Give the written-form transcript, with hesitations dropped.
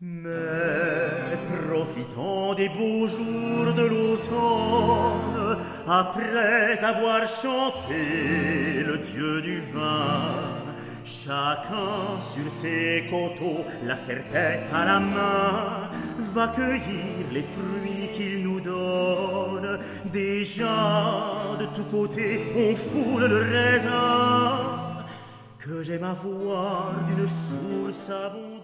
Mais profitant des beaux jours de l'automne, après avoir chanté le dieu du vin, chacun sur ses coteaux, la serre-tête à la main, va cueillir les fruits qu'il nous donne. Déjà, de tous côtés, on foule le raisin, que j'aime avoir d'une source abondante.